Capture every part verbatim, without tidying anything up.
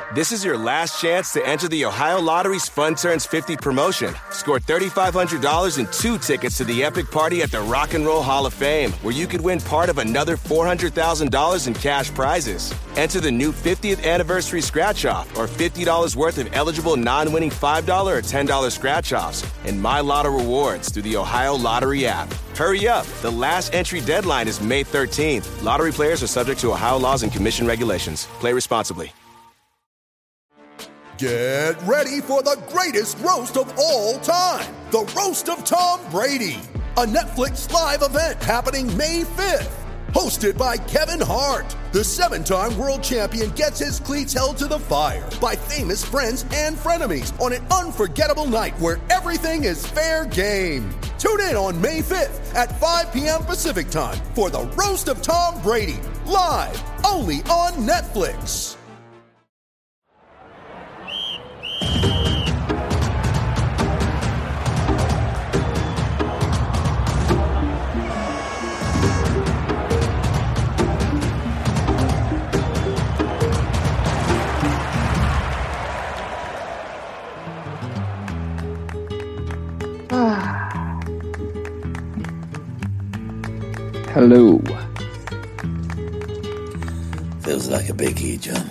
This is your last chance to enter the Ohio Lottery's Fun Turns fifty promotion. Score three thousand five hundred dollars and two tickets to the epic party at the Rock and Roll Hall of Fame, where you could win part of another four hundred thousand dollars in cash prizes. Enter the new fiftieth anniversary scratch-off or fifty dollars worth of eligible non-winning five dollars or ten dollars scratch-offs and My Lotto rewards through the Ohio Lottery app. Hurry up. The last entry deadline is May thirteenth. Lottery players are subject to Ohio laws and commission regulations. Play responsibly. Get ready for the greatest roast of all time, the Roast of Tom Brady, a Netflix live event happening May fifth. Hosted by Kevin Hart, the seven-time world champion gets his cleats held to the fire by famous friends and frenemies on an unforgettable night where everything is fair game. Tune in on May fifth at five p.m. Pacific time for the Roast of Tom Brady, live only on Netflix. Hello. Feels like a biggie, John.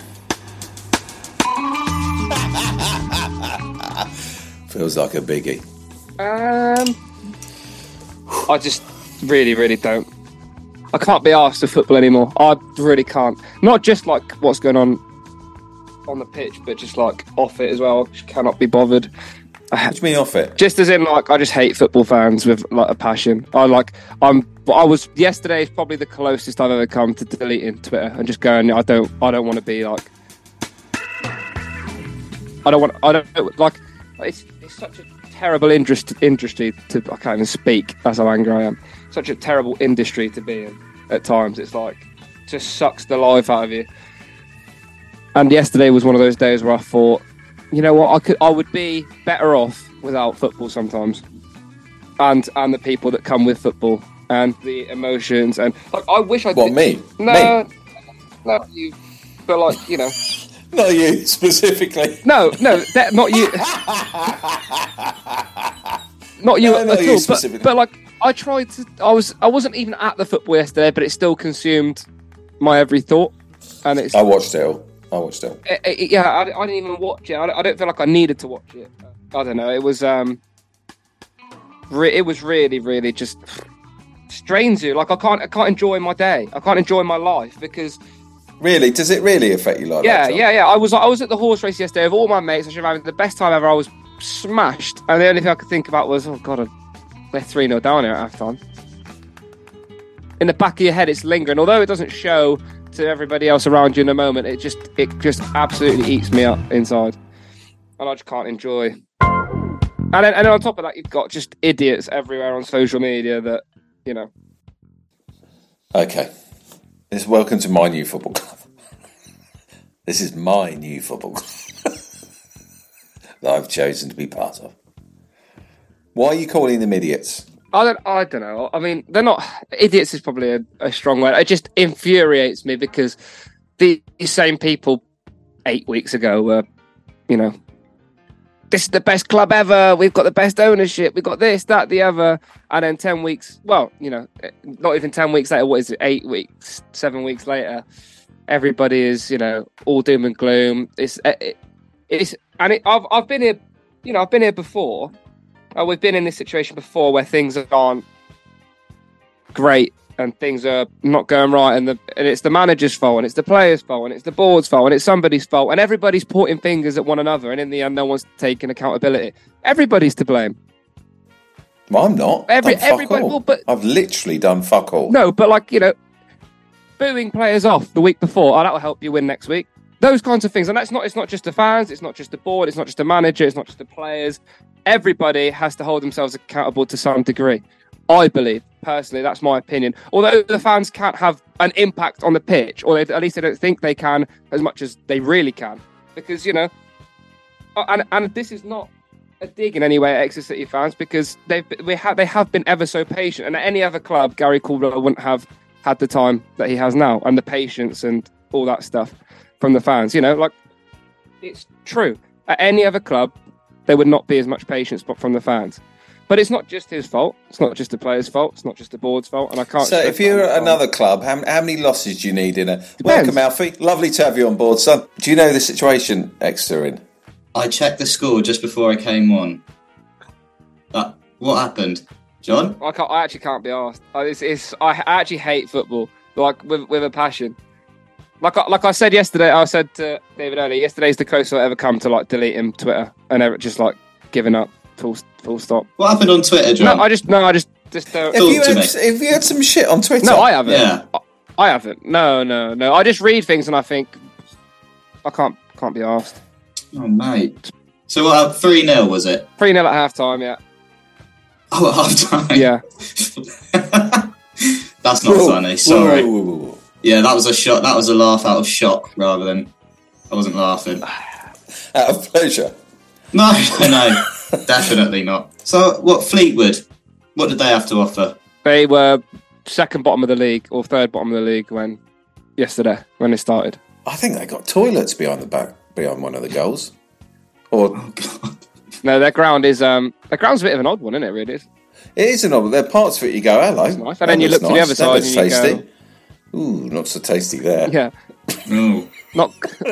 Feels like a biggie. Um, I just really, really don't. I can't be asked to football anymore. I really can't. Not just like what's going on on the pitch, but just like off it as well. I just cannot be bothered. What do you mean off it? Just as in, like, I just hate football fans with like a passion. I like, I'm. I was yesterday is probably the closest I've ever come to deleting Twitter and just going. I don't. I don't want to be like. I don't want. I don't like. It's it's such a terrible interest, industry to. I can't even speak. That's how angry I am. Such a terrible industry to be in. At times, it's like just sucks the life out of you. And yesterday was one of those days where I thought, you know what, I could, I would be better off without football sometimes, and and the people that come with football and the emotions and like I wish I. What did, me? No, me? no, you. But like you know, not you specifically. No, no, that, not you. not you no, at not all. You but, but like I tried to. I was. I wasn't even at the football yesterday, but it still consumed my every thought. And it's. I watched it all. I watched it. It, it, yeah, I, I didn't even watch it. I, I don't feel like I needed to watch it. I don't know. It was um, re- it was really, really just strains you. Like I can't, I can't enjoy my day. I can't enjoy my life because. Really, does it really affect you like yeah, that? Yeah, yeah, yeah. I was, I was at the horse race yesterday with all my mates. I should have had the best time ever. I was smashed, and the only thing I could think about was, oh god, we're three nil down here at half time. In the back of your head, it's lingering. Although it doesn't show to everybody else around you in a moment, it just it just absolutely eats me up inside, and I just can't enjoy. And then, and then on top of that, you've got just idiots everywhere on social media that you know. Okay, this welcome to my new football club. This is my new football club that I've chosen to be part of. Why are you calling them idiots? I don't. I don't know. I mean, they're not idiots. Is probably a, a strong word. It just infuriates me because the, these same people eight weeks ago were, you know, this is the best club ever. We've got the best ownership. We've got this, that, the other. And then ten weeks. Well, you know, not even ten weeks later. What is it? Eight weeks, seven weeks later. Everybody is, you know, all doom and gloom. It's it, it's and it, I've I've been here. You know, I've been here before. Uh, we've been in this situation before where things aren't great and things are not going right, and, the, and it's the manager's fault, and it's the players' fault, and it's the board's fault, and it's somebody's fault, and everybody's pointing fingers at one another, and in the end, no one's taking accountability. Everybody's to blame. Well, I'm not. Every, I've done fuck everybody, all. well, but I've literally done fuck all. No, but like you know, booing players off the week before, oh, that'll help you win next week. Those kinds of things, and that's not. It's not just the fans. It's not just the board. It's not just the manager. It's not just the players. Everybody has to hold themselves accountable to some degree. I believe, personally, that's my opinion. Although the fans can't have an impact on the pitch, or they, at least they don't think they can as much as they really can, because you know, and and this is not a dig in any way at Exeter City fans, because they've we have they have been ever so patient, and at any other club, Gary Caldwell wouldn't have had the time that he has now, and the patience and all that stuff from the fans. You know, like it's true. At any other club, there would not be as much patience from the fans. But it's not just his fault. It's not just the players' fault. It's not just the board's fault. And I can't. So, if you're at another club, how, how many losses do you need in a? Depends. Welcome, Alfie. Lovely to have you on board, son. Do you know the situation Exeter are in? I checked the score just before I came on. Uh, what happened, John? I can't. I actually can't be asked. I, it's, it's, I actually hate football, like with with a passion. Like I, like I said yesterday, I said to David earlier. Yesterday's the closest I ever come to like deleting Twitter and ever just like giving up. Full, full stop. What happened on Twitter, John? No, I just no, I just just don't. Have you, had, have you had some shit on Twitter? No, I haven't. Yeah. I, I haven't. No, no, no. I just read things and I think I can't can't be asked. Oh, mate. So what? Three nil was it? Three nil at half time. Yeah. Oh, at half time. Yeah. That's not Whoa, funny. Sorry. whoa, whoa, whoa. Yeah, that was a shot. That was a laugh out of shock rather than I wasn't laughing. Out of pleasure. No, no. Definitely not. So, what Fleetwood? What did they have to offer? They were second bottom of the league or third bottom of the league when yesterday when they started. I think they got toilets behind the back behind one of the goals. Or Oh God! No, their ground is um their ground's a bit of an odd one, isn't it? Really, is. it is an odd. There are parts of it you go, hello. It's nice. And then you looks look to the other That side looks and you tasty. go- Ooh, not so tasty there. Yeah, Oh. not.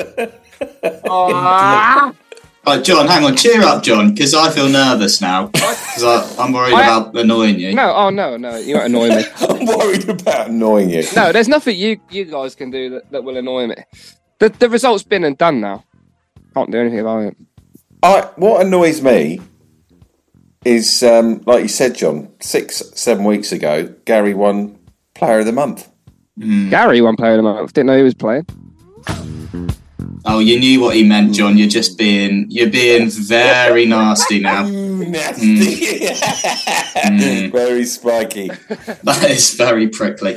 Ah! Right, John, hang on. Cheer up, John, because I feel nervous now. Because I'm worried I- about annoying you. No, oh no, no, you won't annoy me. I'm worried about annoying you. No, there's nothing you you guys can do that, that will annoy me. The the result's been and done now. Can't do anything about it. I, what annoys me is, um, like you said, John, six, seven weeks ago, Gary won Player of the Month. Gary won player of the month. Didn't know he was playing. Oh, you knew what he meant, John. You're just being, you're being very nasty now. Nasty. Mm. Very spiky. That is very prickly.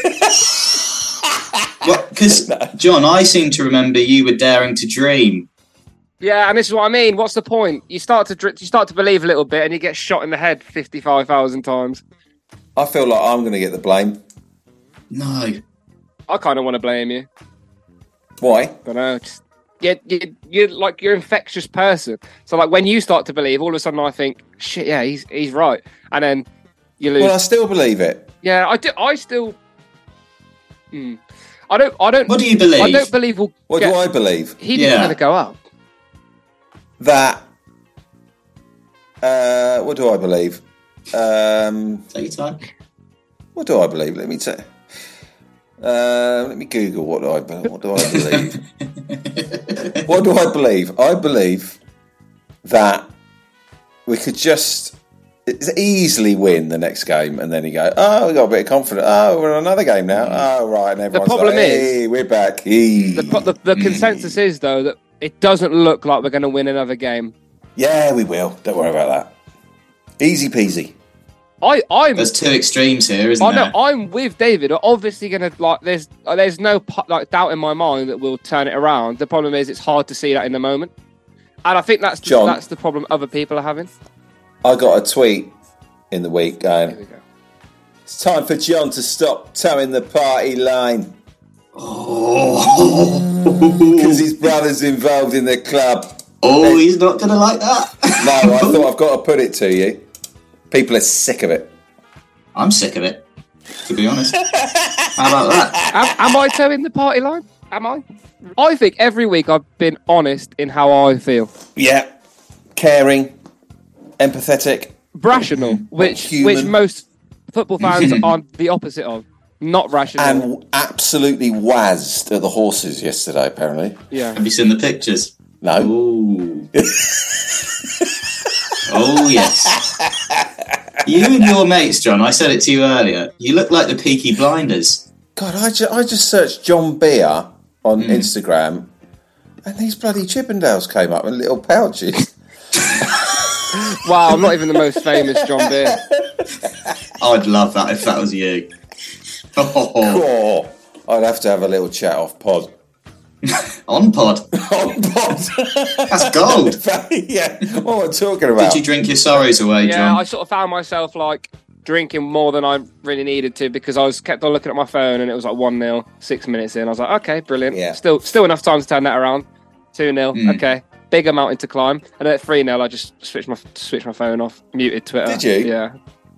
Because, John, I seem to remember you were daring to dream. Yeah, and this is what I mean. What's the point? You start to dr- you start to believe a little bit, and you get shot in the head fifty-five thousand times. I feel like I'm going to get the blame. No. I kind of want to blame you. Why? Don't know. Just, you, you, you're like you're an infectious person. So like when you start to believe, all of a sudden I think, shit, yeah, he's he's right, and then you lose. Well, I still believe it. Yeah, I do. I still. Hmm. I don't. I don't. What do you believe? I don't believe we'll. What get, do I believe? He didn't Yeah. going to go up. That. Uh, what do I believe? Um, Take your time. what do I believe? Let me say. Uh, let me Google what do I be- what do I believe. What do I believe? I believe that we could just easily win the next game, and then you go, "Oh, we got a bit of confidence. Oh, we're in another game now. Oh, right." And everyone's problem like, is- "Hey, we're back." Hey. The, the, the consensus is though that it doesn't look like we're going to win another game. Yeah, we will. Don't worry about that. Easy peasy. I, I'm. There's two extremes here, isn't I know. there? I'm with David. We're obviously going to like. There's uh, there's no pu- like doubt in my mind that we'll turn it around. The problem is it's hard to see that in the moment, and I think that's the, John. that's the problem other people are having. I got a tweet in the week Here we going, go. "It's time for John to stop towing the party line Oh, because his brother's involved in the club." oh, he's not going to like that. No, I thought I've got to put it to you. People are sick of it. I'm sick of it, to be honest. How about that? Am, am I towing the party line? Am I? I think every week I've been honest in how I feel. Yeah, caring, empathetic, Rational, which Human. which most football fans are the opposite of. Not rational. and absolutely wazzed at the horses yesterday. Apparently, yeah. Have you seen the pictures? no. Oh. Oh, yes. You and your mates, John, I said it to you earlier, you look like the Peaky Blinders. God, I just, I just searched John Beer on Instagram, and these bloody Chippendales came up in little pouches. Wow, I'm not even the most famous John Beer. I'd love that if that was you. Oh, Oh, I'd have to have a little chat off pod. on pod. On pod. That's gold. Yeah, what am I talking about? Did you drink your sorrows away, Yeah, John? I sort of found myself like drinking more than I really needed to because I was kept on looking at my phone and it was like one nil, six minutes in. I was like, okay, brilliant. Yeah. Still, still enough time to turn that around. two nil. Mm. Okay. Bigger mountain to climb. And then at three nil, I just switched my switched my phone off, muted Twitter. Did you? Yeah.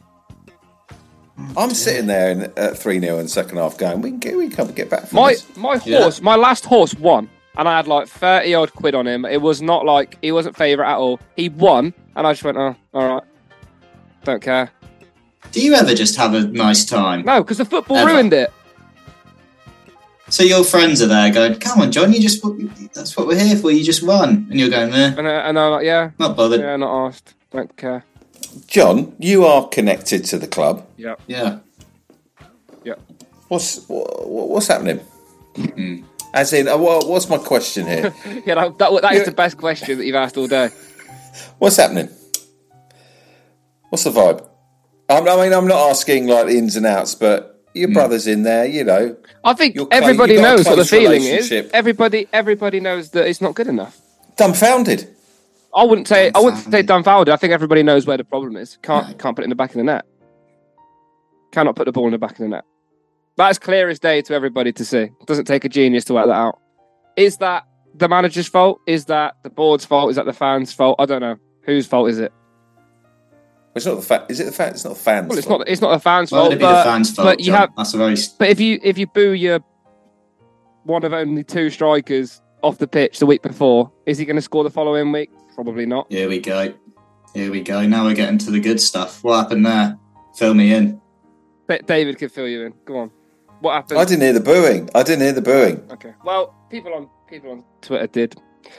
I'm sitting there in, at three nil in the second half going, we can get, we can get back from My this. my horse, Yeah. my last horse won. And I had like thirty odd quid on him. It was not like, he wasn't favourite at all. He won. And I just went, oh, all right. Don't care. Do you ever just have a nice time? No, because the football Ever. ruined it. So your friends are there going, come on, John, you just that's what we're here for. You just won. And you're going, eh, And, uh, and I'm like, yeah, not bothered. yeah, not asked. Don't care. John, you are connected to the club. Yeah, Yeah. yeah. What's what, what's happening? Mm. As in, uh, what, what's my question here? Yeah, that, that, that is the best question that you've asked all day. What's happening? What's the vibe? I'm, I mean, I'm not asking like the ins and outs, but your brother's in there, you know. I think You're close- everybody you've got a knows what the close feeling is. relationship. Everybody, everybody knows that it's not good enough. Dumbfounded. I wouldn't say I wouldn't say Dumbfounded. dumbfounded. I think everybody knows where the problem is. Can't Right. can't put it in the back of the net. Cannot put the ball in the back of the net. That's clear as day to everybody to see. It doesn't take a genius to work that out. Is that the manager's fault? Is that the board's fault? Is that the fans' fault? I don't know. Whose fault is it? It's not the fa- Is it the fan? It's not the fans. Well, it's fault. not. It's not the fans' Why fault. would it be but, the fans' fault, but you John? have. That's a very... But if you if you boo your one of only two strikers off the pitch the week before, is he going to score the following week? Probably not. Here we go. Here we go. Now we're getting to the good stuff. What happened there? Fill me in. Da- David can fill you in. Go on. What happened? I didn't hear the booing. I didn't hear the booing. Okay. Well, people on people on Twitter did.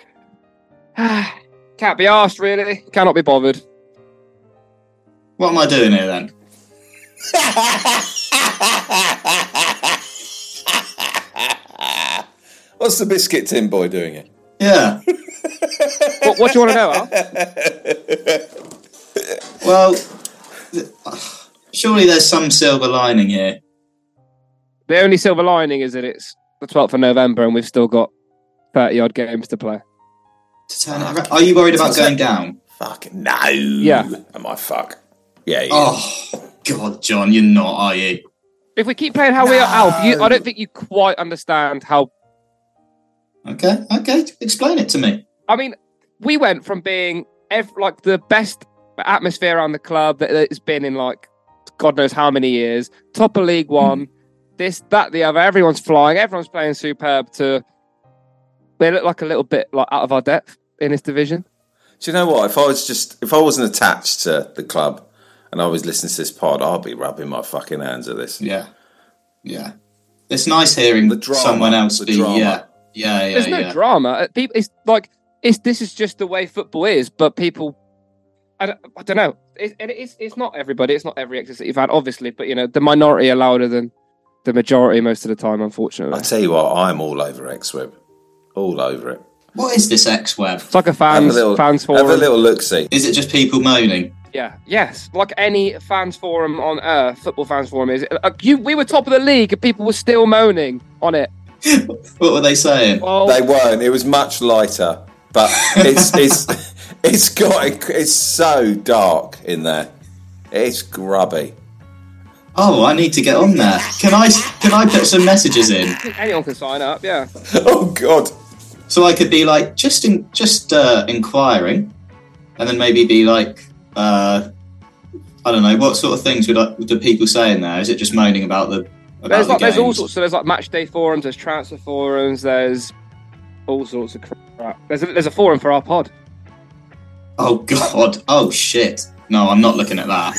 Can't be asked, really. Cannot be bothered. What am I doing here then? What's the biscuit tin boy doing it? Yeah. What, what do you want to know, Al? Well, th- surely there's some silver lining here. The only silver lining is that it's the twelfth of November and we've still got thirty odd games to play. To turn it around. Are you worried about going down? Fuck no. Yeah. Am I fuck? Yeah. yeah. Oh, God, John, you're not, are you? If we keep playing how we are, Alf, you, I don't think you quite understand how. Okay, okay. Explain it to me. I mean, we went from being ev- like the best atmosphere around the club that it's been in like God knows how many years, top of League One, this, that, the other. Everyone's flying, everyone's playing superb. To they look like a little bit like out of our depth in this division. Do you know what? If I was just, if I wasn't attached to the club and I was listening to this pod, I'd be rubbing my fucking hands at this. Yeah. Yeah. It's nice hearing The drama, someone else the be, drama. yeah. Yeah, yeah, There's no yeah. drama. Uh, People, it's like it's this is just the way football is. But people, I don't, I don't know. It, and it's it's not everybody. It's not every exit that you've had, obviously. But you know, the minority are louder than the majority most of the time. Unfortunately, I tell you what, I'm all over X-Web. All over it. What is this X-Web? it's like a Have fans a little, fans have forum. a little look-see. Is it just people moaning? Yeah, yes, like any fans forum on earth, football fans forum is. Uh, you, we were top of the league, and people were still moaning on it. What were they saying? Well, They weren't. It was much lighter, but it's it's it's got it's so dark in there. It's grubby. Oh, I need to get on there. Can I can I put some messages in anyone can sign up. Yeah, Oh God. so I could be like just in, just uh, inquiring, and then maybe be like, uh, I don't know, what sort of things would I, do people say in there? Is it just moaning about the? About there's the like there's all games? sorts. So there's like match day forums, there's transfer forums, there's all sorts of crap. There's a, there's a forum for our pod. Oh God! Oh shit! No, I'm not looking at that.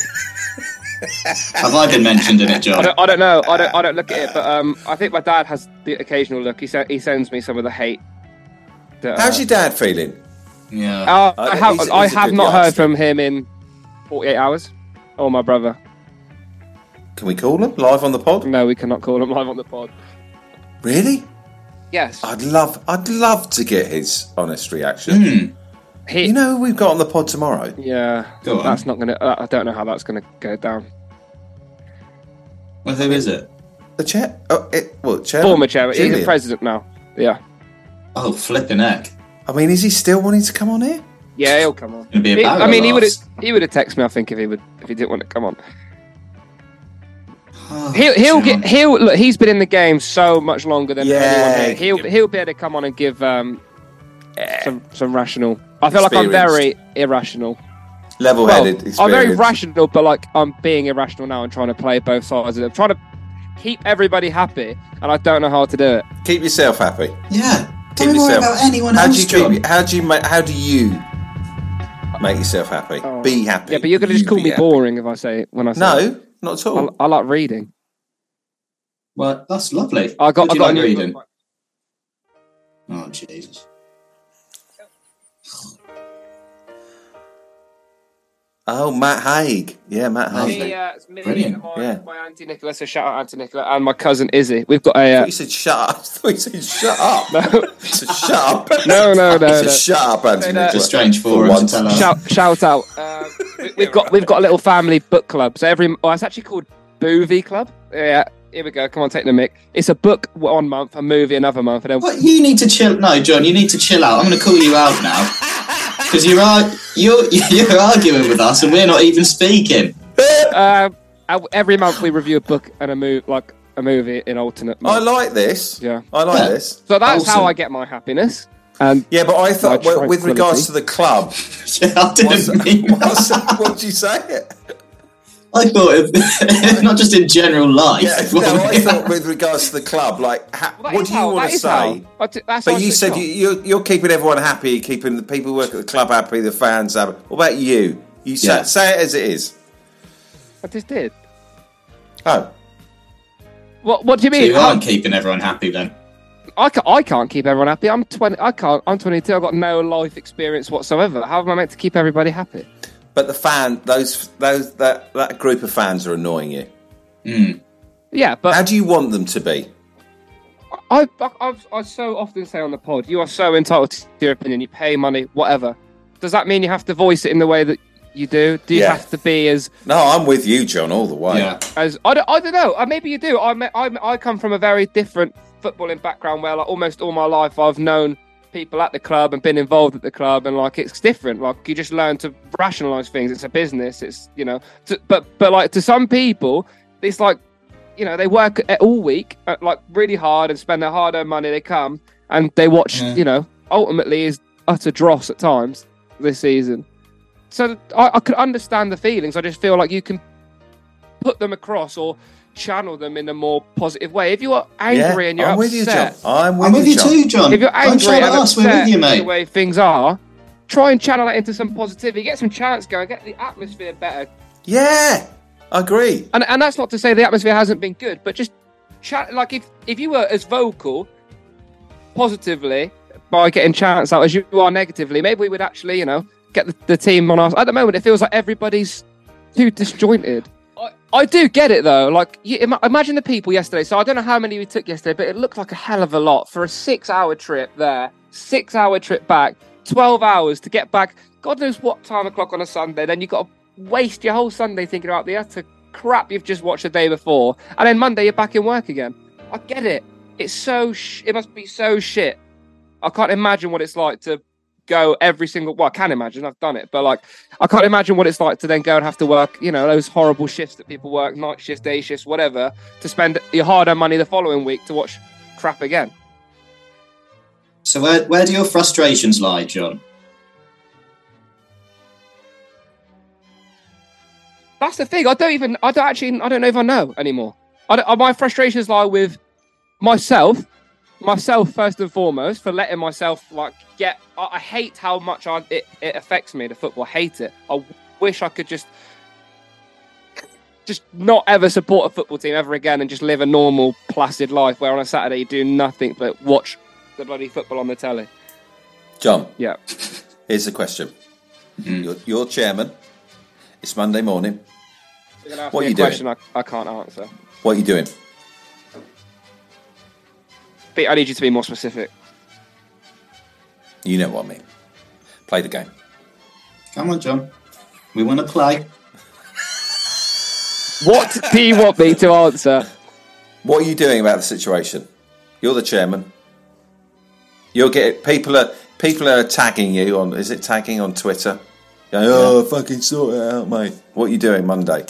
Have I been mentioned in it, I John? don't, I don't know. I don't. I don't look at it, but um, I think my dad has the occasional look. He se- he sends me some of the hate. That, uh, How's your dad feeling? Yeah. Uh, Uh, I have. he's- I he's a have good not heard youngster. from him in forty-eight hours. Or my brother. Can we call him live on the pod? No, we cannot call him live on the pod. Really? Yes. I'd love, I'd love to get his honest reaction. Hmm. He, You know who we've got on the pod tomorrow? yeah. Go on. That's not gonna. Uh, I don't know how that's gonna go down. Well, who is it? The chair? Oh, it, well, chair. Former chairman. He's the Julian. president now. Yeah. Oh, flipping heck! I mean, is he still wanting to come on here? Yeah, he'll come on. Gonna be a He- bag I of mean, he would have. laughs. He would have texted me. I think if he would, if he didn't want to come on. Oh, He'll he'll John. get he'll look. He's been in the game so much longer than Yeah, anyone here. He'll yeah. he'll be able to come on and give um some some rational. I feel like I'm very irrational. Level-headed. Well, I'm very rational, but like I'm being irrational now and trying to play both sides of it. I'm trying to keep everybody happy, and I don't know how to do it. Keep yourself happy. Yeah. Keep Don't worry yourself. about anyone how else, do you John. keep, How do you make? How do you make yourself happy? Oh. Be happy. Yeah, but you're going to just You call be me happy. boring if I say it when I say No, it. not at all. I, I like reading. Well, that's lovely. I got. What I do you got like a new reading? book. Oh, Jesus. Oh, Matt Haig. Yeah, Matt Lovely. Haig. Me, uh, it's me, Brilliant. My, Yeah. my auntie Nicola, so shout out Auntie Nicola, and my cousin Izzy. We've got a. I Uh, thought you said shut up. I thought you said shut up. no, It's a shut up. no, no, no. It's a no. shut up, Anthony. Say that. It's a strange For forum to once. tell us. Shout, shout out. Uh, we- we've got we've got a little family book club. So every oh, it's actually called Boovie Club. Yeah, here we go. Come on, take the mic. It's a book one month, a movie another month, and then What, you need to chill. No, John, you need to chill out. I'm going to call you out now. Because you're, ar- you're, you're arguing with us and we're not even speaking. uh, every month we review a book and a move like a movie in alternate. I months. like this. Yeah. I like Yeah. this. So that's how Awesome. I get my happiness. And Yeah, but I thought, My well, with tranquility. regards to the club, I didn't mean what's, that. what did you say? I thought it, not just in general life. Yeah, no, I thought with regards to the club, like, ha- Well, that what is do you how- want that to is say? how. I t- that's how But I you switch said on. you, you're, you're keeping everyone happy, keeping the people who work at the club happy, the fans happy. What about you? You say, Yeah. say it as it is. I just did. Oh, What What do you So mean? you How- aren't keeping everyone happy then? I can't, I can't keep everyone happy. I'm twenty. I can't. I'm twenty-two. I've got no life experience whatsoever. How am I meant to keep everybody happy? but the fan, those, those, that, that group of fans are annoying you. Mm. Yeah, but How do you want them to be? I, I, I've, I so often say on the pod, you are so entitled to your opinion. You pay money, whatever. Does that mean you have to voice it in the way that you do? Do you Yeah. have to be as No, I'm with you, John, all the way. Yeah. as I don't, I don't know. Uh, Maybe you do. I I I come from a very different footballing background where like almost all my life I've known people at the club and been involved at the club, and like it's different. Like you just learn to rationalize things. It's a business. It's you know. To, but but like to some people, it's like you know they work at, all week uh, like really hard and spend their hard-earned money. They come and they watch. Yeah. You know, ultimately is utter dross at times this season. So I, I could understand the feelings. I just feel like you can put them across or channel them in a more positive way. If you are angry Yeah, and you're I'm with you, upset, John. I'm with, I'm with you John. too, John. if you're Don't angry shout and at us, we're upset with you, with the mate. way things are, try and channel that into some positivity. Get some chants going. Get the atmosphere better. Yeah, I agree. And and that's not to say the atmosphere hasn't been good, but just chat. Like if if you were as vocal positively by getting chants out as you are negatively, maybe we would actually, you know, get the, the team on us. At the moment, it feels like everybody's too disjointed. I, I do get it though. Like, you, ima- imagine the people yesterday. So I don't know how many we took yesterday, but it looked like a hell of a lot for a six-hour trip there, six-hour trip back, twelve hours to get back. God knows what time o'clock on a Sunday. Then you got to waste your whole Sunday thinking about the utter crap you've just watched the day before, and then Monday you're back in work again. I get it. It's so sh- it must be so shit. I can't imagine what it's like to go every single. Well, I can imagine. I've done it, but like, I can't imagine what it's like to then go and have to work. You know, those horrible shifts that people work, night shifts, day shifts, whatever, to spend your hard-earned money the following week to watch crap again. So where where do your frustrations lie, John? That's the thing. I don't even. I don't actually. I don't know if I know anymore. I don't, my frustrations lie with myself. Myself first and foremost for letting myself like get. I, I hate how much I, it it affects me. The football, I hate it. I wish I could just just not ever support a football team ever again and just live a normal, placid life where on a Saturday you do nothing but watch the bloody football on the telly. John, Yeah. here's the question. Mm. You're, you're chairman. It's Monday morning. You're gonna ask What me are a you doing? question I, I can't answer. What are you doing? But I need you to be more specific. You know what I mean. Play the game. Come on, John. We want to play. What do you want me to answer? What are you doing about the situation? You're the chairman. You're getting people are people are tagging you on. Is it tagging on Twitter? Going, oh, Yeah. fucking sort it out, mate. What are you doing Monday?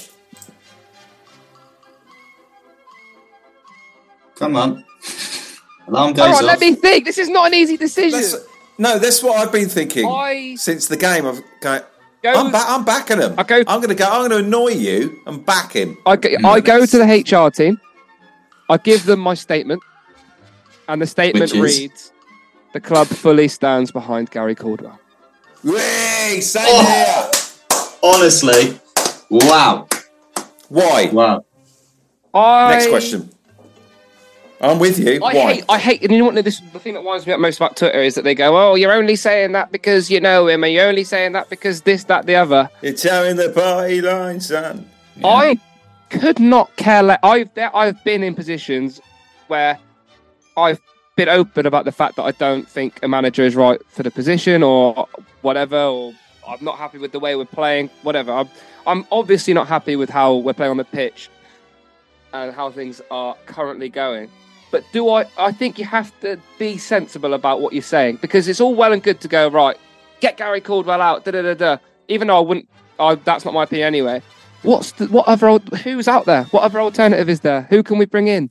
Come on. Alarm goes All right, off. let me think. This is not an easy decision. Let's, No, that's what I've been thinking I- since the game. I've going, Goes- I'm, ba- I'm backing him. I go- I'm going to go. I'm going to annoy you and back him. I go, I go to the H R team. I give them my statement, and the statement Which is? reads: "The club fully stands behind Gary Caldwell." Whee! Same Oh. here. Honestly, wow, Why? wow. I, Next question. I'm with you. I Why? hate, I hate, and you know what? This the thing that winds me up most about Twitter is that they go, "Oh, you're only saying that because you know him, and you're only saying that because this, that, the other." You're towing the party line, son. I could not care less. I've there, I've been in positions where I've been open about the fact that I don't think a manager is right for the position or whatever, or I'm not happy with the way we're playing, whatever. I'm, I'm obviously not happy with how we're playing on the pitch and how things are currently going. But do I? I think you have to be sensible about what you're saying, because it's all well and good to go, right, get Gary Caldwell out, da da da da. Even though I wouldn't, I, that's not my opinion anyway. What's the, what other who's out there? What other alternative is there? Who can we bring in?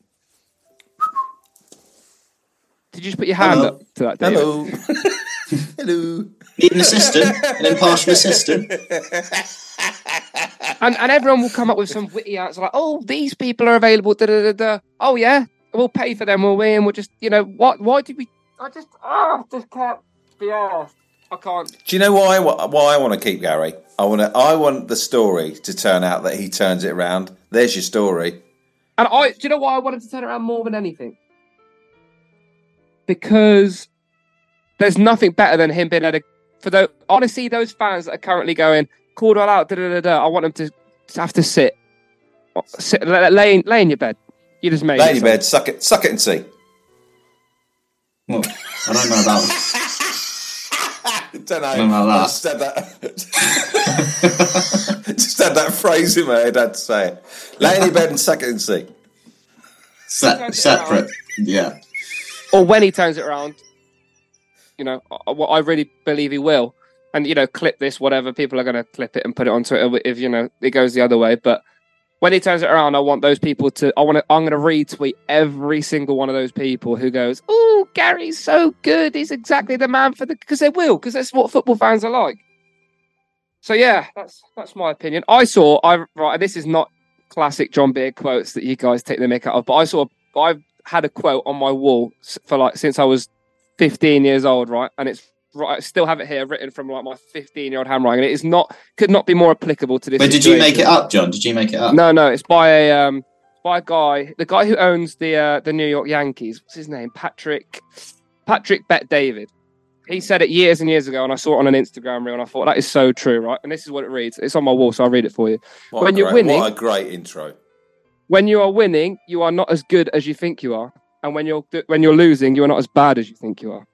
Did you just put your hand Hello. up to that, David? Hello. Hello. Need an assistant, an impartial assistant. And and everyone will come up with some witty answer like, "Oh, these people are available." Da da da da. Oh yeah, we'll pay for them. We'll win. We'll just, you know, what? Why did we? I just, ah, just can't be asked. I can't. Do you know why? Why I want to keep Gary? I want to. I want the story to turn out that he turns it around. There's your story. And I, do you know why I wanted to turn it around more than anything? Because there's nothing better than him being able to, for the, honestly, those fans that are currently going, Caldwell out, da da da da, I want them to, to have to sit. sit lay, lay, in, lay in your bed. You just made Lay in it. your bed, suck it, suck it and see. Well, I don't know about. Don't know. I don't know I that. just had that. Just had that phrase in my head. I had to say it. Lay in your bed and suck it and see. Se- separate, yeah. Or when he turns it around, you know, what I really believe he will. And, you know, clip this, whatever. People are going to clip it and put it on Twitter if, you know, it goes the other way. But when he turns it around, I want those people to, I want to, I'm going to retweet every single one of those people who goes, "Oh, Gary's so good. He's exactly the man for the," because they will, because that's what football fans are like. So yeah, that's, that's my opinion. I saw, I, right, and this is not classic John Beard quotes that you guys take the mick out of, but I saw, I've had a quote on my wall for like, since I was fifteen years old, right? And it's, right, I still have it here written from like my fifteen-year-old handwriting. And it is not, could not be more applicable to this. But did you make situation. it up, John? Did you make it up? No, no, it's by a um, by a guy, the guy who owns the uh, the New York Yankees. What's his name? Patrick Patrick Bet David. He said it years and years ago, and I saw it on an Instagram reel, and I thought that is so true, right? And this is what it reads. It's on my wall, so I'll read it for you. What When a you're great, winning- what a great intro. When you are winning, you are not as good as you think you are, and when you're when you're losing, you are not as bad as you think you are.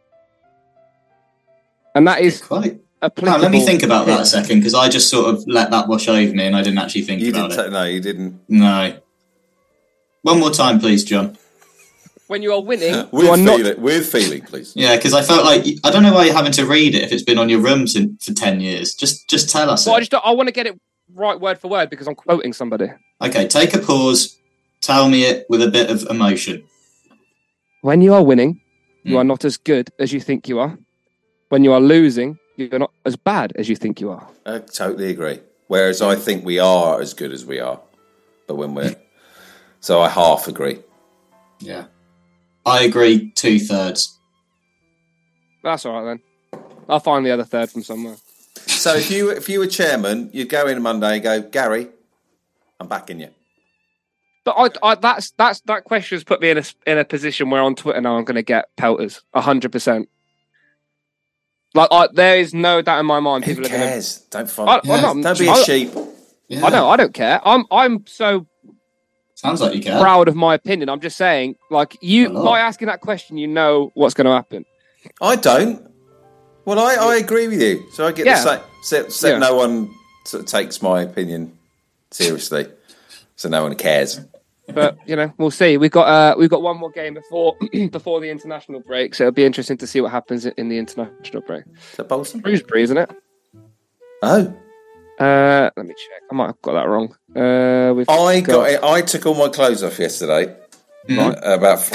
And that is Quite. applicable. Now, let me think about that a second, because I just sort of let that wash over me, and I didn't actually think You about didn't. it. Ta- no, you didn't. No. One more time, please, John. When you are winning, you With are not. feeling, with feeling, please. Yeah, because I felt like I don't know why you're having to read it if it's been on your room to, for ten years. Just, just tell us. Well, I it. just don't- I want to get it right word for word because I'm quoting somebody. Okay, take a pause. Tell me it with a bit of emotion. When you are winning, you Mm. are not as good as you think you are. When you are losing, you're not as bad as you think you are. I totally agree. Whereas I think we are as good as we are, but when we're so I half agree. Yeah, I agree. Two thirds. That's all right then. I'll find the other third from somewhere. So if you if you were chairman, you'd go in Monday and go, Gary, I'm backing you. But I, I, that's that's that question's put me in a in a position where on Twitter now I'm going to get pelters a hundred percent. Like I, there is no doubt in my mind. Who People are going to. cares? Don't I, find. I'm not- Don't be a I- sheep. Yeah. I know. I don't care. I'm I'm so Sounds like you care. proud of my opinion. I'm just saying, like you, A lot. by asking that question, you know what's going to happen. I don't. Well, I, I agree with you. So I get Yeah. the same. Except, except Yeah. no one sort of takes my opinion seriously, so no one cares. But you know, we'll see. We've got uh, we've got one more game before before the international break, so it'll be interesting to see what happens in the international break. Is that Bolton? Shrewsbury, isn't it? Oh, Uh, let me check. I might have got that wrong. Uh, we've I got it. I took all my clothes off yesterday. Mhm. Right, about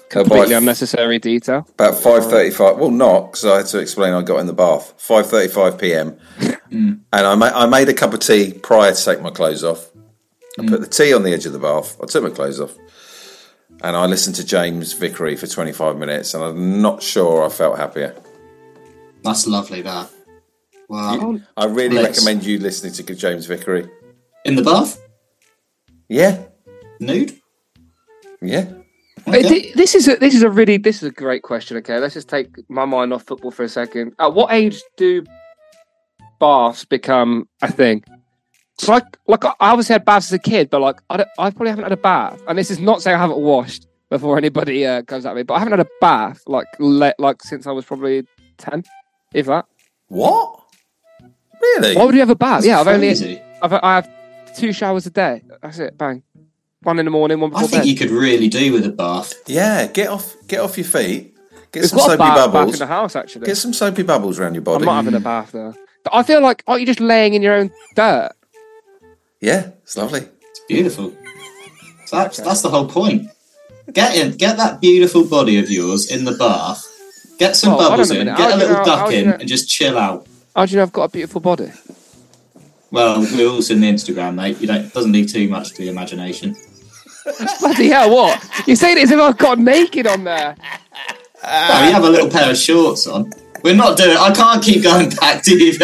Completely unnecessary detail. About five thirty-five. Well, not, because I had to explain I got in the bath. five thirty-five p.m. mm. And I, ma- I made a cup of tea prior to take my clothes off. I mm. put the tea on the edge of the bath. I took my clothes off. And I listened to James Vickery for twenty-five minutes, and I'm not sure I felt happier. That's lovely, that. Wow. You, I really Let's... recommend you listening to James Vickery. In the bath? Yeah. Nude? Yeah. Okay. This is a, this is a really this is a great question. Okay, let's just take my mind off football for a second. At what age do baths become a thing? So like, like I obviously had baths as a kid, but like I, don't, I probably haven't had a bath. And this is not saying I haven't washed before anybody uh, comes at me, but I haven't had a bath like le- like since I was probably ten, if that. What? Really? Why would you have a bath? That's yeah, I've crazy. only I've, I have two showers a day. That's it. Bang. One in the morning, one before I think bed. you could really do with a bath. Yeah, get off, get off your feet. Get We've some got soapy a bath, bubbles. bath in the house, actually. Get some soapy bubbles around your body. I'm not having a bath though. But I feel like, aren't you just laying in your own dirt? Yeah, it's lovely. It's beautiful. So that's okay. That's the whole point. Get in, get that beautiful body of yours in the bath. Get some oh, bubbles in. Get how a little know, duck in, know, and just chill out. How do you know I've got a beautiful body? Well, we're also in the Instagram, mate. You don't it doesn't leave too much to the imagination. Bloody hell! What you saying it as if I've got naked on there? Oh, you have a little pair of shorts on. We're not doing. I can't keep going back to you.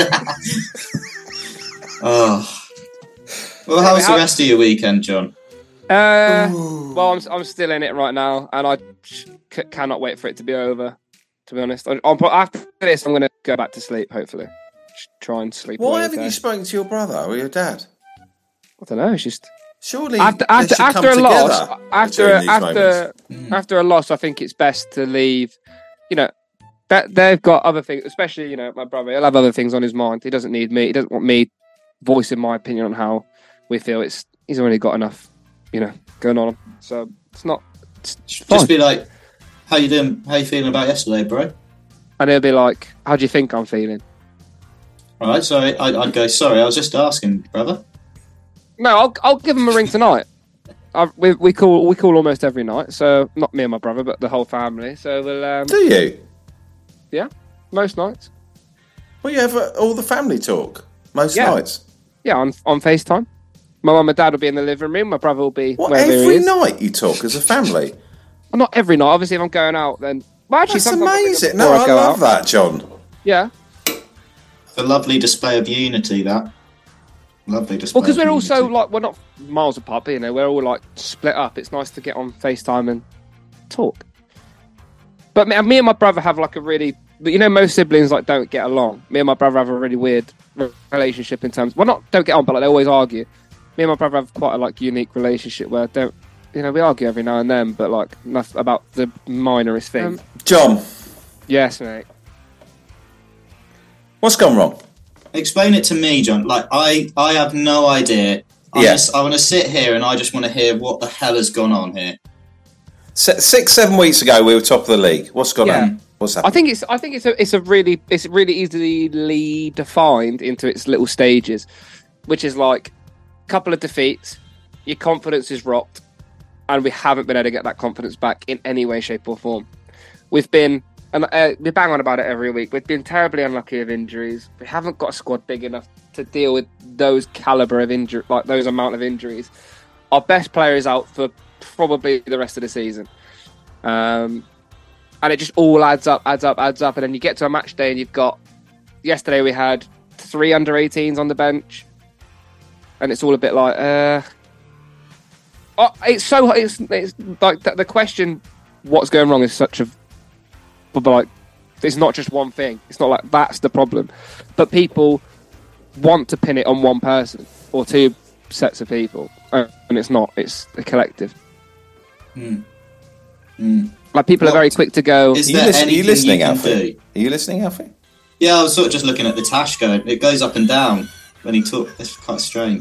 Oh. Well, how was the rest of your weekend, John? Uh, well, I'm I'm still in it right now, and I c- cannot wait for it to be over. To be honest, I'm, I'm, after this, I'm going to go back to sleep. Hopefully, just try and sleep. Why haven't you spoken to your brother or your dad? I don't know. It's just surely after after, after a loss, after after mm. after a loss, I think it's best to leave. You know, that they've got other things, especially you know my brother. He'll have other things on his mind. He doesn't need me. He doesn't want me voicing my opinion on how we feel. It's he's already got enough. You know, going on. So it's not. It's Just fine. be like, how you doing? How you feeling about yesterday, bro? And he'll be like, how do you think I'm feeling? All right, sorry. I'd, I'd go. Sorry, I was just asking, brother. No, I'll I'll give him a ring tonight. I, we we call we call almost every night. So not me and my brother, but the whole family. So we'll. Um, do you? Yeah, most nights. Well, you have uh, all the family talk most yeah. nights. Yeah, on on FaceTime. My mum and dad will be in the living room. My brother will be what, wherever he every is. night you talk as a family? Well, not every night. Obviously, if I'm going out, then... Well, actually, that's amazing. No, I, I love out. that, John. Yeah. A lovely display of unity, that. Lovely display Well, because we're unity. also, like, we're not miles apart, but, you know, we're all, like, split up. It's nice to get on FaceTime and talk. But me, me and my brother have, like, a really... You know, most siblings, like, don't get along. Me and my brother have a really weird relationship in terms... Well, not don't get on, but, like, they always argue. Me and my brother have quite a like unique relationship where don't you know we argue every now and then, but like nothing about the minorest thing. Um, John, yes, mate. What's gone wrong? Explain it to me, John. Like I, I have no idea. I yeah. just, I want to sit here and I just want to hear what the hell has gone on here. Six, seven weeks ago, we were top of the league. What's gone yeah. on? What's happened? I think it's, I think it's a, it's a really, it's really easily defined into its little stages, which is like. Couple of defeats, your confidence is rocked, and we haven't been able to get that confidence back in any way, shape, or form. We've been, and uh, we bang on about it every week. We've been terribly unlucky with injuries. We haven't got a squad big enough to deal with those caliber of injury, like those amount of injuries. Our best player is out for probably the rest of the season, um, and it just all adds up, adds up, adds up, and then you get to a match day and you've got. Yesterday we had three under eighteens on the bench. And it's all a bit like, uh, oh, it's so, it's, it's like the, the question, what's going wrong is such a, but like, it's not just one thing. It's not like that's the problem. But people want to pin it on one person or two sets of people. Uh, and it's not, it's a collective. Mm. Mm. Like people what? are very quick to go. Is are there you, listen, are you listening, you Alfie? do? Are you listening, Alfie? Yeah, I was sort of just looking at the Tash going. It goes up and down. When he talks, it's quite strange.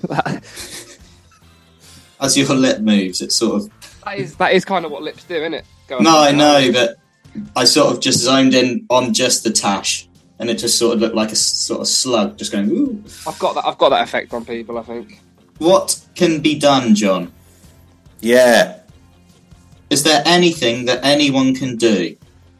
As your lip moves, it's sort of... That is, that is kind of what lips do, isn't it? Go no, I know, but I sort of just zoned in on just the Tash, and it just sort of looked like a sort of slug just going, ooh. I've got that, I've got that effect on people, I think. What can be done, John? Yeah. is there anything that anyone can do?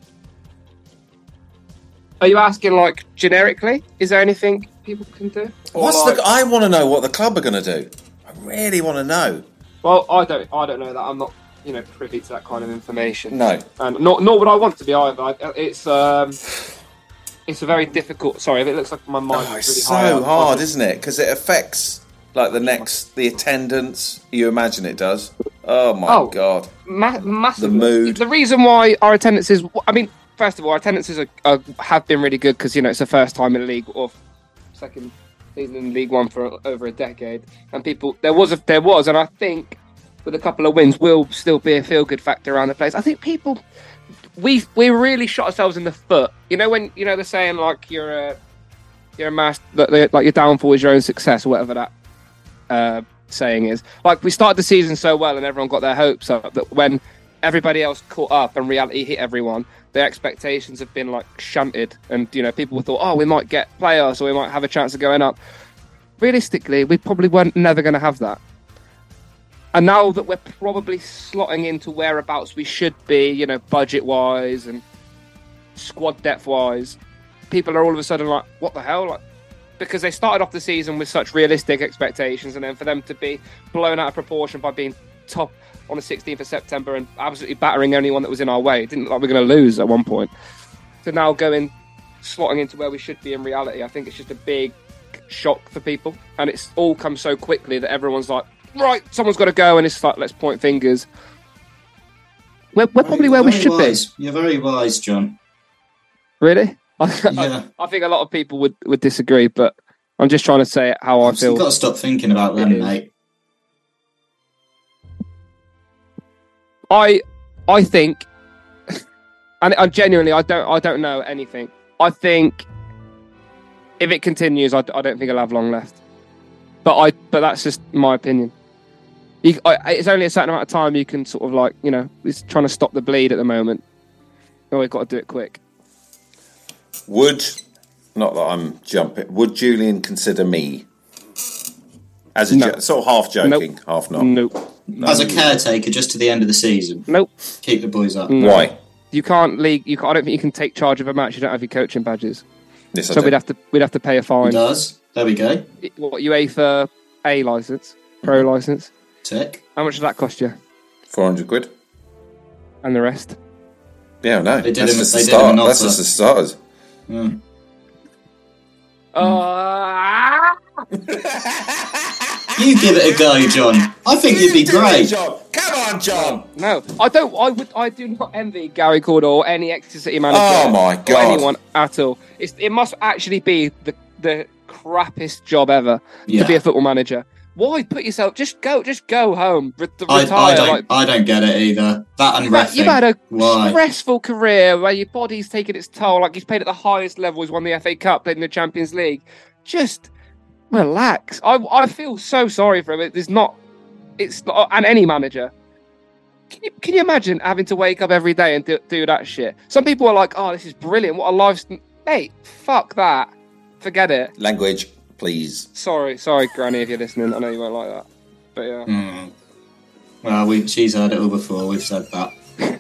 Are you asking like generically? Is there anything people can do? Or What's like, the? I want to know what the club are going to do. I really want to know. Well, I don't. I don't know that. I'm not, you know, privy to that kind of information. No, and nor, nor would I want to be either. I, it's um, it's a very difficult. Sorry, if it looks like my mind oh, is it's really high so up, hard, just, isn't it? Because it affects like the next, the attendance. You imagine it does. Oh my Oh. god, ma- massively. The mood. The reason why our attendances. I mean, first of all, our attendances are, are, have been really good because you know it's the first time in the league or second season in League One for over a decade, and people there was a, there was, and I think with a couple of wins will still be a feel good factor around the place. I think people we we really shot ourselves in the foot. You know when you know they're saying like you're a you're a master, like your downfall is your own success or whatever that uh, saying is. Like we started the season so well and everyone got their hopes up that when everybody else caught up and reality hit everyone, their expectations have been like shunted, and you know people thought, oh, we might get playoffs or we might have a chance of going up. Realistically, we probably weren't never going to have that. And now that we're probably slotting into whereabouts we should be, you know, budget wise and squad depth wise, people are all of a sudden like, what the hell? Like, because they started off the season with such realistic expectations, and then for them to be blown out of proportion by being top on the sixteenth of September and absolutely battering anyone that was in our way. It didn't look like we were going to lose at one point. So now going, slotting into where we should be in reality, I think it's just a big shock for people. And it's all come so quickly that everyone's like, right, someone's got to go, and it's like, let's point fingers. We're, we're probably You're where we very should wise. be. You're very wise, John. Really? Yeah. I, I think a lot of people would, would disagree, but I'm just trying to say how I feel. You've got to stop thinking about them, It is. mate. I I think, and I genuinely, I don't, I don't know anything. I think if it continues, I, I don't think I'll have long left. But I, but that's just my opinion. You, I, it's only a certain amount of time you can sort of like, you know, it's trying to stop the bleed at the moment. Oh, we've got to do it quick. would not that I'm jumping? Would Julian consider me as a No. jo- sort of half joking, Nope. half not? Nope. As a caretaker, just to the end of the season. Nope. Keep the boys up. No. Why? You can't league. You can't, I don't think you can take charge of a match. You don't have your coaching badges. Yes, I So do. we'd have to we'd have to pay a He fine. does. There we go. What UEFA A license, pro license? Tick. How much does that cost you? Four hundred quid. And the rest? Yeah, no. They did That's him- just they the did him start. an That's offer. just the starters. Yeah. Oh, You give it a go, John. I think you'd be Do it, great. John. Come on, John. no, I don't. I would. I do not envy Gary Cordell or any Exeter City manager. Oh, my Or God. anyone at all. It's, it must actually be the the crappiest job ever Yeah. to be a football manager. Why put yourself? Just go. Just go home. Re- I, retire. I don't. like, I don't get it either. That and You've had, you've reffing. had a Why? stressful career where your body's taken its toll. Like he's played at the highest level. He's won the F A Cup, played in the Champions League. Just relax. I I feel so sorry for him. It- There's not. It's not, and any manager. Can you can you imagine having to wake up every day and do, do that shit? Some people are like, "Oh, this is brilliant. What a life." Mate, fuck that. Forget it. Language, please. Sorry, sorry, Granny, if you're listening. I know you won't like that, but yeah. Mm. Well, we, she's heard it all before. We've said that.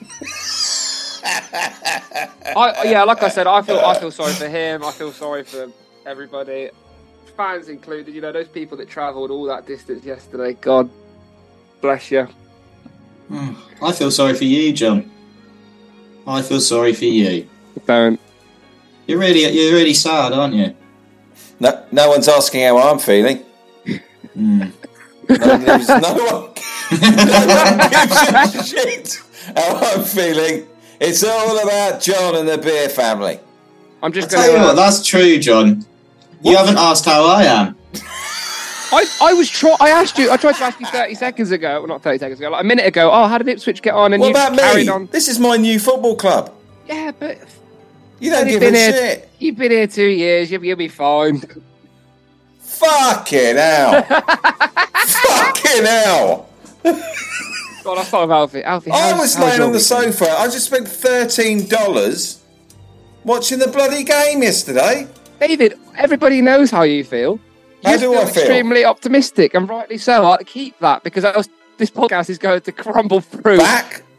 I yeah, like I said, I feel I feel sorry for him. I feel sorry for everybody, fans included. You know, those people that travelled all that distance yesterday. God bless you. Mm. I feel sorry for you, John. I feel sorry for you. Don't. You're really, you're really sad, aren't you? No, no one's asking how I'm feeling. Mm. No, there's no one, no one gives a shit how I'm feeling. It's all about John and the Beer family. I'm I just tell going you to. what, that's true, John. You haven't asked how I am. I I was try. I asked you. I tried to ask you thirty seconds ago. Well, not thirty seconds ago. Like a minute ago. Oh, how did Ipswich get on? And What you about carried me? on. This is my new football club. Yeah, but You don't Only give a been here- shit. you've been here two years. You'll, you'll be fine. Fucking hell. Fucking hell. God, I thought of Alfie. Alfie, I how's- was how's laying your on the weekend? sofa. I just spent thirteen dollars watching the bloody game yesterday. David, everybody knows how you feel. How You do I feel? extremely optimistic, and rightly so. I keep that because else this podcast is going to crumble through. Back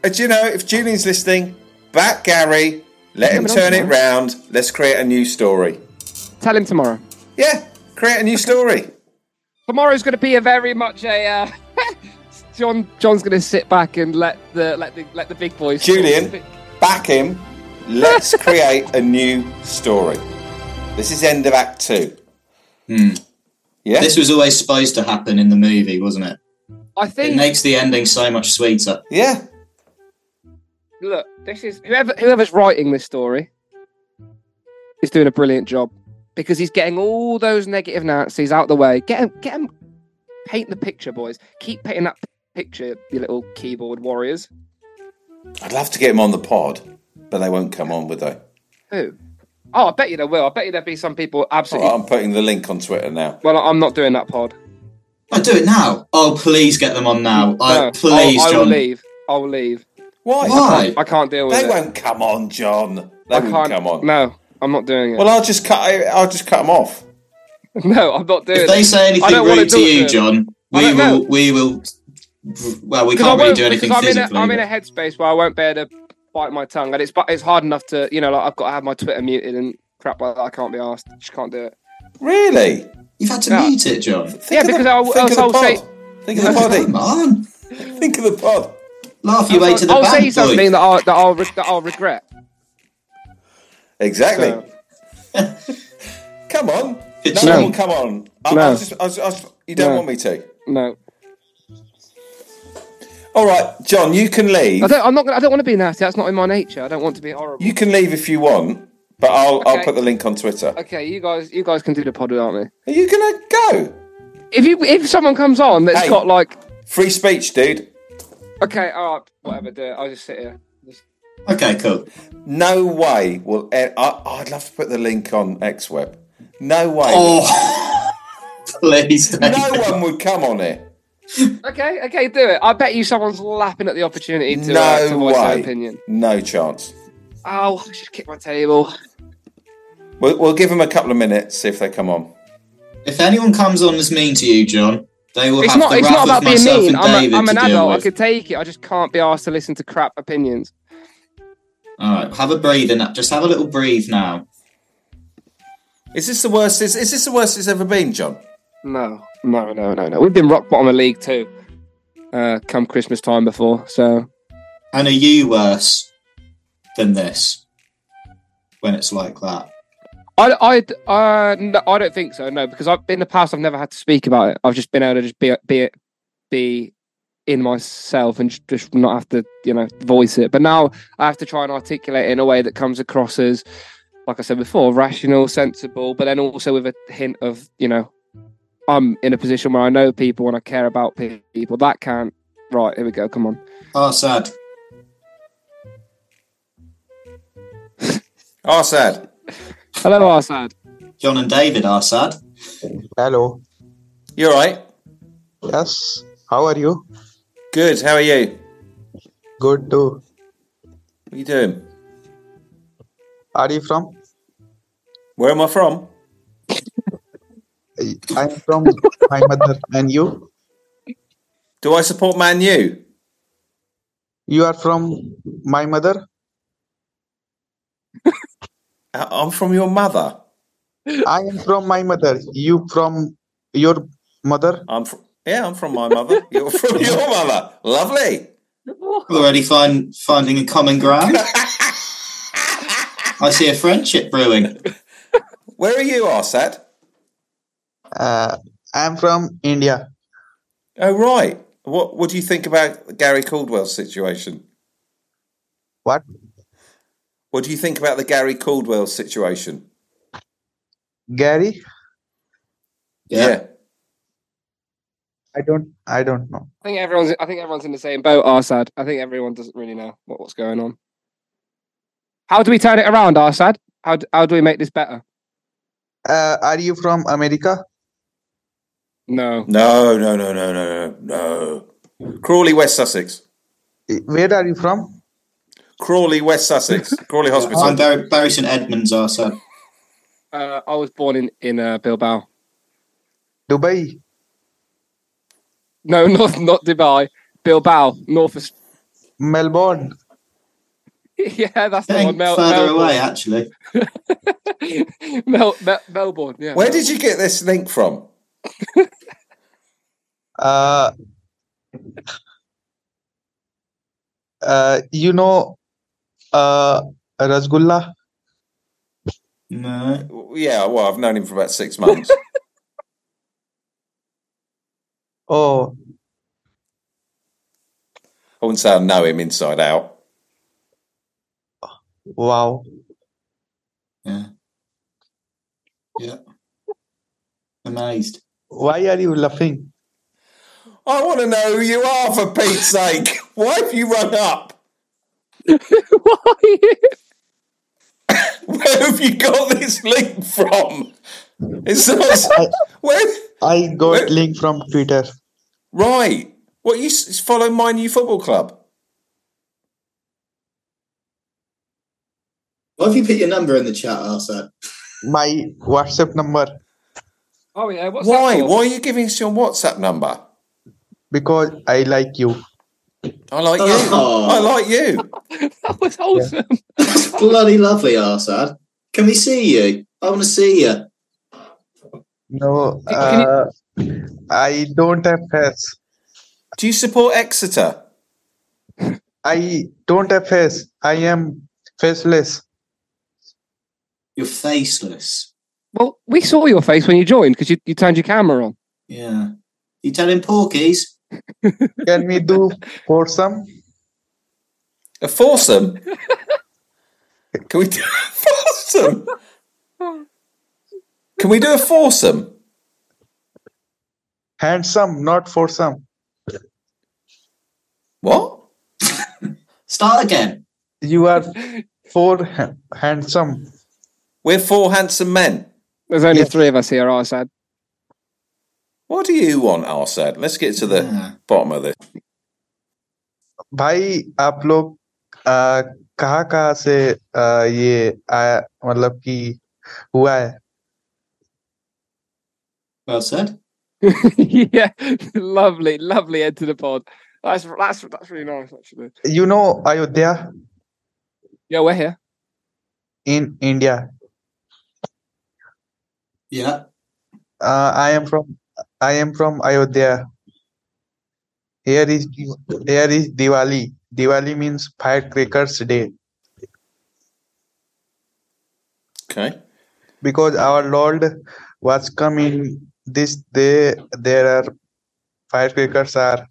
uh, do you know, if Julian's listening, back Gary, let him turn it round. Let's create a new story. Tell him tomorrow. Yeah, create a new story. Tomorrow's going to be a very much a. Uh, John John's going to sit back and let the let the let the big boys. Julian, back him. Let's create a new story. This is end of Act Two. Hmm. Yeah. This was always supposed to happen in the movie, wasn't it? I think it makes the ending so much sweeter. Yeah. Look, this is whoever whoever's writing this story is doing a brilliant job because he's getting all those negative Nazis out the way. Get him, get him, paint the picture, boys. Keep painting that picture, you little keyboard warriors. I'd love to get him on the pod, but they won't come on, would they? Who? Oh, I bet you there will. I bet you there'll be some people absolutely. Oh, I'm putting the link on Twitter now. Well, I'm not doing that pod. I do it now. Oh, please get them on now. I, No, please, I'll, I will John. leave. I will leave. Why? Why? I can't deal with They it. won't come on, John. They I won't can't. come on. No, I'm not doing it. Well, I'll just cut. I'll just cut them off. No, I'm not doing it. If they say I anything don't wanna rude to do you, it. John, I we don't will. know. We will. Well, we Because I can't really won't- do anything because I'm in, physically. a, I'm in a but- headspace where I won't be able to bite my tongue, and it's but it's hard enough to, you know, like I've got to have my Twitter muted and crap like that. I can't be asked. Just can't do it. Really? You've had to Yeah. mute it, John. Think Yeah, of because the, I'll- think else of the I'll pod. say- Think of the poddy. Come on, Think of the pod. laugh your way to the I'll bank, say something boy. that I'll that I'll re- that I'll regret. Exactly. So, Come on. Good No job. one will come on. I, No. I was just, I was, I was, you don't No. want me to. no, All right, John. You can leave. I don't. I'm not. Gonna, I don't want to be nasty. That's not in my nature. I don't want to be horrible. You can leave if you want, but I'll I'll Okay. put the link on Twitter. Okay, you guys. You guys can do the pod without me. Are you gonna go? If you if someone comes on that's Hey. got like, Free speech, dude. okay, all right, whatever, do it. I'll just sit here. Just, Okay, cool. No way will. e- I, I'd love to put the link on XWeb. No way. Oh, please, David. No one would come on it. okay, okay, do it. I bet you someone's lapping at the opportunity to, No uh, to voice their way. opinion. No chance. Oh, I should kick my table. We'll, we'll give them a couple of minutes, see if they come on. If anyone comes on as mean to you, John, they will It's have not. the It's wrath not about of being myself mean. and I'm, David a, I'm an to deal adult. I with. could take it. I just can't be asked to listen to crap opinions. All right, have a breathe and just have a little breathe now. Is this the worst? Is, is this the worst it's ever been, John? No, no, no, no, no. We've been rock bottom of League Two, uh, come Christmas time before. So And are you worse than this when it's like that? I, I, uh, no, I don't think so. No, because I've in the past I've never had to speak about it. I've just been able to just be, be, be in myself and just, just not have to, you know, voice it. But now I have to try and articulate it in a way that comes across as, like I said before, rational, sensible, but then also with a hint of, you know, I'm in a position where I know people and I care about people. That can't. Right, here we go. Come on. Oh, sad. Oh, sad. Hello, Arsad. John and David are sad. Hello. You all right? Yes. How are you? Good. How are you? Good too. What are you doing? Are you from? Where am I from? I'm from my mother. And you? Do I support Man U? You are from my mother? I- I'm from your mother. I am from my mother. You from your mother? I'm from. Yeah, I'm from my mother. You're from your mother. Lovely. Already find finding a common ground. I see a friendship brewing. Where are you, Arsad? Uh, I'm from India. Oh, right. What What do you think about Gary Caldwell's situation? What? What do you think about the Gary Caldwell situation? Gary? Yeah. I don't. I don't know. I think everyone's. I think everyone's in the same boat. Arsad. I think everyone doesn't really know what, what's going on. How do we turn it around, Arsad? How do, how do we make this better? Uh, are you from America? No. No, no, no, no, no, no, no. Crawley, West Sussex. Where are you from? Crawley, West Sussex. Crawley Hospital. I'm Barry, Barry St Edmunds are sad. Uh, I was born in in uh, Bilbao. Dubai. No, not not Dubai. Bilbao, north of. Melbourne. Yeah, that's the Getting one. Mel- further Melbourne. away, actually. Mel- Mel- Melbourne. Yeah. Where did you get this link from? Uh, uh, you know, uh, Rasgulla. No. Yeah, well, I've known him for about six months. Oh, I wouldn't say I know him inside out. wow. Yeah. Yeah. Amazed. Why are you laughing? I want to know who you are, for Pete's sake. Why have you rung up? Why? Where have you got this link from? It's not. Where? I got Where- link from Twitter. Right. What, you s- follow My New Football Club? Why have you put your number in the chat, Arsad? My WhatsApp number Oh yeah. What's Why? that for? Why are you giving us your WhatsApp number? because I like you. I like you. Oh. I like you. That was wholesome. That's bloody lovely, Arsad. Can we see you? I want to see you. No, Can you- uh, I don't have face. Do you support Exeter? I don't have face. I am faceless. You're faceless. Well, we saw your face when you joined because you, you turned your camera on. Yeah. You telling porkies? Can we do foursome? A foursome? Can we do a foursome? Can we do a foursome? Handsome, not foursome. What? Start again. You are four ha- handsome. We're four handsome men. There's only Yes. three of us here, I said. What do you want, Arsad? Let's get to the Yeah. bottom of this. भाई आप लोग आ, कहाँ कहाँ से आ, ये आया मतलब कि हुआ है Well said. Yeah, lovely, lovely end to the pod. That's that's that's really nice, actually. you know Ayodhya Yeah, we're here. in India. Yeah. Uh, I am from I am from Ayodhya. Here is here is Diwali. Diwali means firecrackers day Okay. because our Lord was come in this day. There are firecrackers are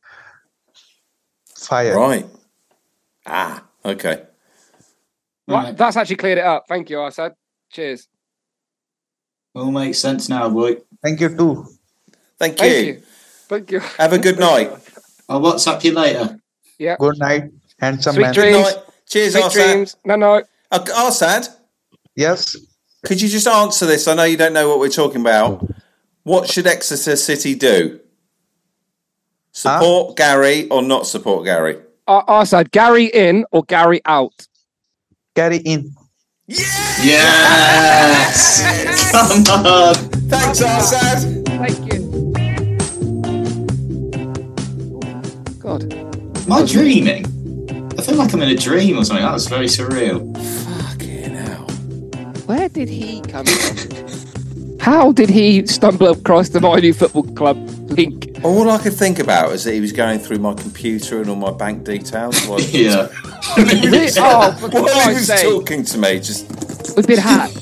fire. Right. Ah, okay. Right, Right. that's actually cleared it up. Thank you, I said. Cheers. All makes sense now, boy. Thank you too. Thank, Thank you. you. Thank you. Have a good night. I'll WhatsApp you later. Yeah. Good night, handsome Sweet man. dreams. Good night. Cheers, Sweet Arsad. dreams. No, no. Uh, Arsad, Yes, could you just answer this? I know you don't know what we're talking about. What should Exeter City do? Support Gary or not support Gary? I, I said Gary in or Gary out. carry in. Yes! Come on! Thanks, Arsad. Thank you. God. Am I dreaming? I feel like I'm in a dream or something. That was very surreal. Fucking hell. Where did he come from? How did he stumble across the My New Football Club link? All I could think about is that he was going through my computer and all my bank details. While, Yeah. Really? Oh, for while he Christ's was sake. talking to me, just We've been hacked.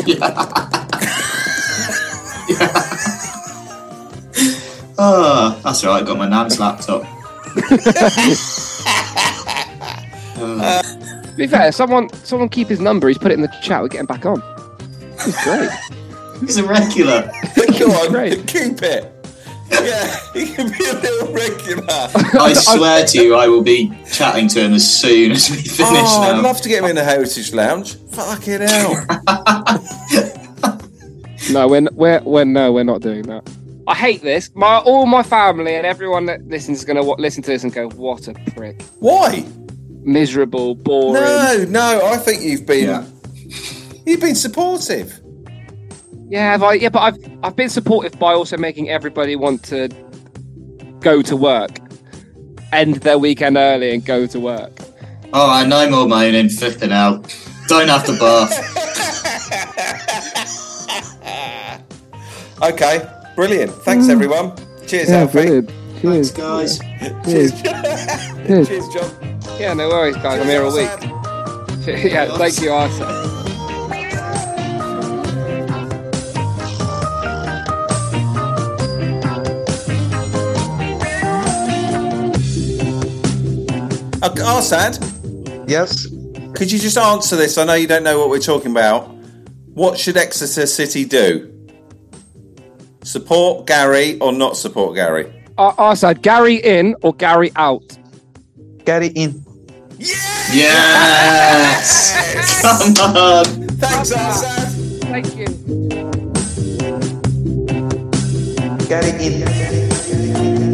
Oh, that's all right. I got my nan's laptop. To be fair, someone someone keep his number. He's put it in the chat. We're getting back on. It's great. He's a regular. go on, Great. keep it. Yeah, he can be a little regular. I swear to you, I will be chatting to him as soon as we finish Oh, now. I'd love to get him in the Heritage Lounge. Fucking hell. No, we're we're we're no, we're not doing that. I hate this. My all my family and everyone that listens is going to w- listen to this and go, "What a prick! Why? Miserable, boring." No, no, I think you've been Yeah. you've been supportive. Yeah, have I, yeah, but I've I've been supportive by also making everybody want to go to work, end their weekend early and go to work. All right, no more moaning, flipping out. Don't have to bath. Okay, brilliant. Thanks, everyone. Cheers, Yeah, Alfie. brilliant. Thanks, Cheers. guys. Cheers. Cheers. Cheers, John. Yeah, no worries, guys. I'm here all week. Yeah, thank you, Arthur. Uh, Arsad, Yes. could you just answer this? I know you don't know what we're talking about. What should Exeter City do? Support Gary or not support Gary? Ar- Arsad, Gary in or Gary out? Carry in. Yes! Come on! Thanks, Arsad. Thank you. Carry in.